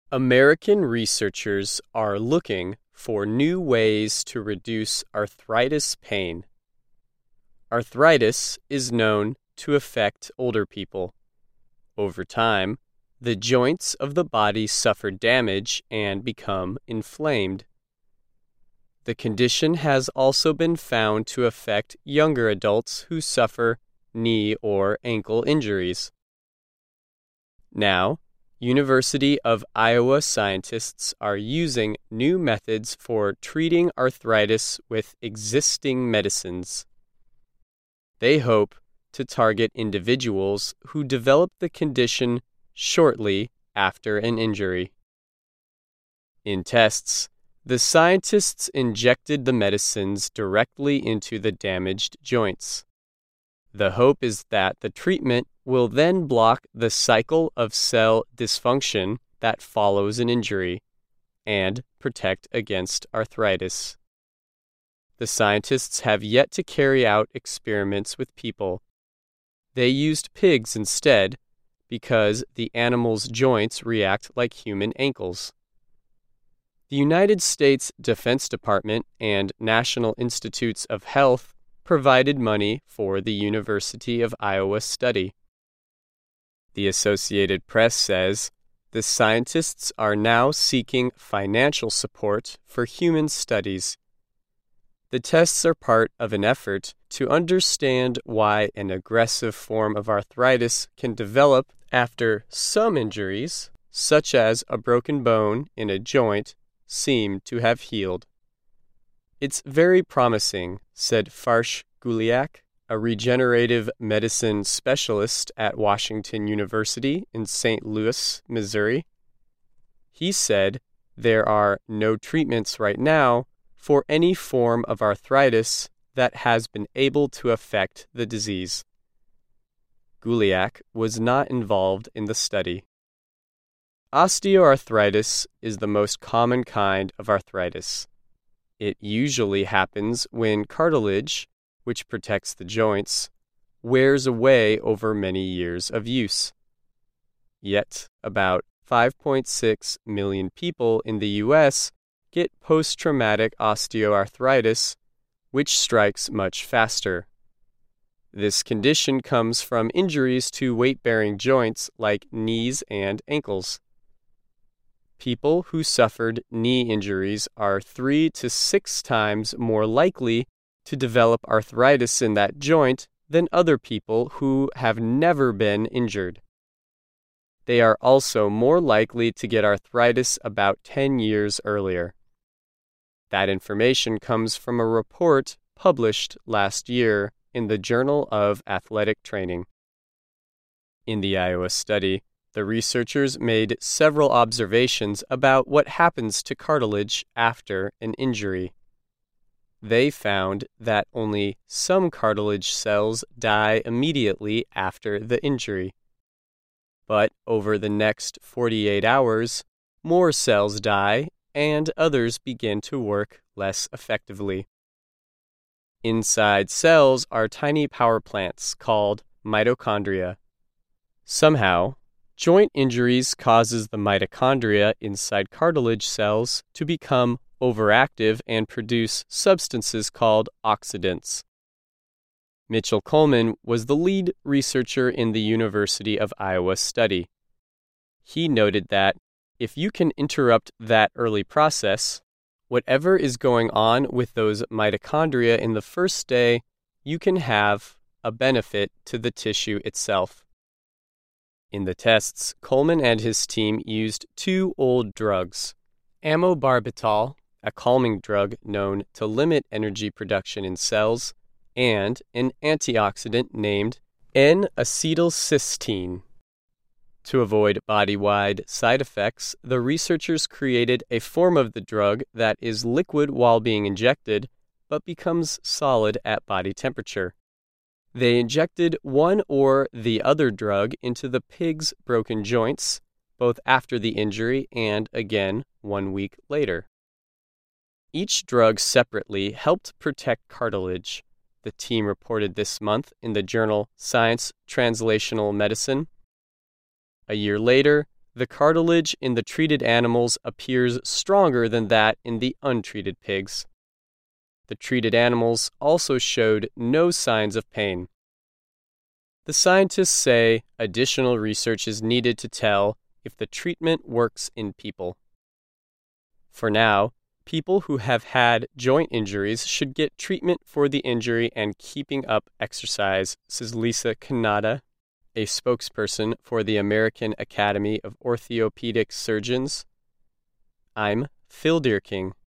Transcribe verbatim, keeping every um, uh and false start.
American researchers are looking for new ways to reduce arthritis pain. Arthritis is known to affect older people. Over time, the joints of the body suffer damage and become inflamed. The condition has also been found to affect younger adults who suffer knee or ankle injuries. Now, University of Iowa scientists are using new methods for treating arthritis with existing medicines. They hope to target individuals who develop the condition shortly after an injury. In tests, the scientists injected the medicines directly into the damaged joints. The hope is that the treatment will then block the cycle of cell dysfunction that follows an injury and protect against arthritis. The scientists have yet to carry out experiments with people. They used pigs instead because the animals' joints react like human ankles. The United States Defense Department and National Institutes of Health provided money for the University of Iowa study. The Associated Press says the scientists are now seeking financial support for human studies. The tests are part of an effort to understand why an aggressive form of arthritis can develop after some injuries, such as a broken bone in a joint, seem to have healed. It's very promising, said Farsh Guliak, a regenerative medicine specialist at Washington University in Saint Louis, Missouri. He said there are no treatments right now for any form of arthritis that has been able to affect the disease. Guliak was not involved in the study. Osteoarthritis is the most common kind of arthritis. It usually happens when cartilage, which protects the joints, wears away over many years of use. Yet, about five point six million people in the U S get post-traumatic osteoarthritis, which strikes much faster. This condition comes from injuries to weight-bearing joints like knees and ankles. People who suffered knee injuries are three to six times more likely to develop arthritis in that joint than other people who have never been injured. They are also more likely to get arthritis about ten years earlier. That information comes from a report published last year in the Journal of Athletic Training. In the Iowa study, the researchers made several observations about what happens to cartilage after an injury. They found that only some cartilage cells die immediately after the injury. But over the next forty-eight hours, more cells die and others begin to work less effectively. Inside cells are tiny power plants called mitochondria. Somehow, joint injuries causes the mitochondria inside cartilage cells to become overactive and produce substances called oxidants. Mitchell Coleman was the lead researcher in the University of Iowa study. He noted that if you can interrupt that early process, whatever is going on with those mitochondria in the first day, you can have a benefit to the tissue itself. In the tests, Coleman and his team used two old drugs, amobarbital, a calming drug known to limit energy production in cells, and an antioxidant named N-acetylcysteine. To avoid body-wide side effects, the researchers created a form of the drug that is liquid while being injected, but becomes solid at body temperature. They injected one or the other drug into the pig's broken joints, both after the injury and again one week later. Each drug separately helped protect cartilage, the team reported this month in the journal Science Translational Medicine. A year later, The cartilage in the treated animals appears stronger than that in the untreated pigs. The treated animals also showed no signs of pain. The scientists say additional research is needed to tell if the treatment works in people. For now, people who have had joint injuries should get treatment for the injury and keeping up exercise, says Lisa Kanata, a spokesperson for the American Academy of Orthopedic Surgeons. I'm Phil Deerking.